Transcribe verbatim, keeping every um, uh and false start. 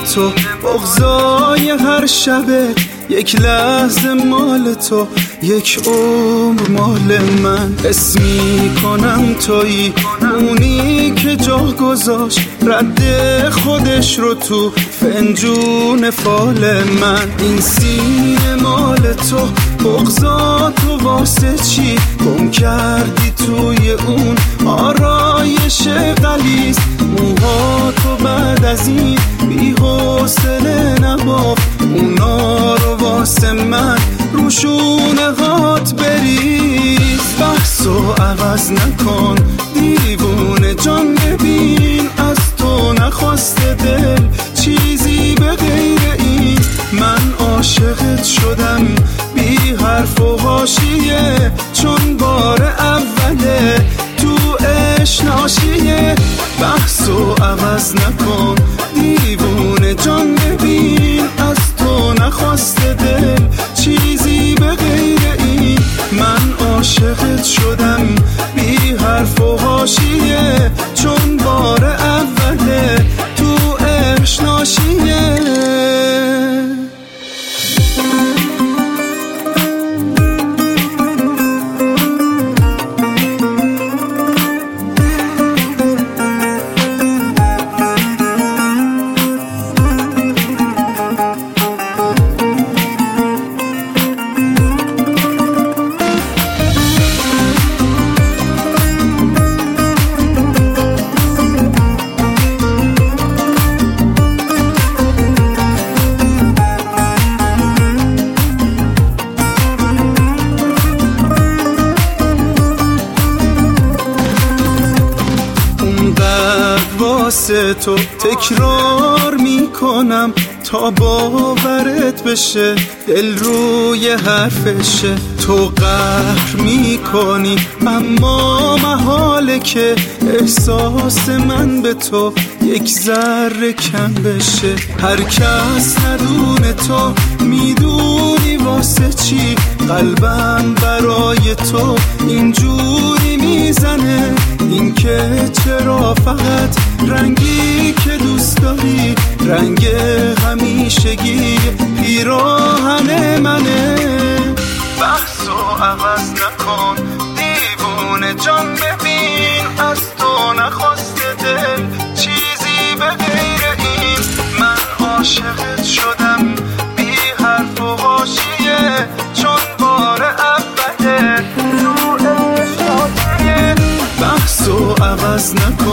تو، بغضای هر شبه یک لحظه مال تو، یک عمر مال من. حس میکنم تویی اونی که جا گذاشت رد خودش رو تو فنجون فال من. این سینه مال تو، بغضاتو واسه چی گم کردی توی اون آرایش غلیظ؟ موهاتو بعد از این بی حوصله نباف، اونا رو واسه من روشونه هات بریز. بحثو عوض نکن دیوونه جان، ببین از تو نخواسته دل چیزی به غیر این. من عاشقت شدم بی حرف و حاشیه، چون بار اوله تو اشناشیه. بحثو عوض نکن دیوونه جان، ببین از تو نخواسته دل چیزی به غیر این. من عاشقت شدم بی حرف و حاشیه، چون بار اوله تو اشناشیه. واسه تو تکرار میکنم تا باورت بشه، دل روی حرفشه. تو قهر میکنی اما محاله که احساس من به تو یک ذره کم بشه. هر کس ندونه تو میدونی واسه چی قلبم برای تو اینجوری میزنه. این که چرا فقط رنگی که دوست داری رنگ همیشگی پیراهن منه. بحثو عوض نکن دیوونه جان، ببین از تو نخواسته دل چیزی به غیر این. من عاشقت شدم بی حرف و حاشیه، چون بار اوله تو اشتاقیه. بحثو عوض نکن